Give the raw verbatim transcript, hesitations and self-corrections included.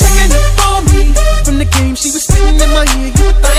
singing it for me. From the game, she was spitting in my ear. You would think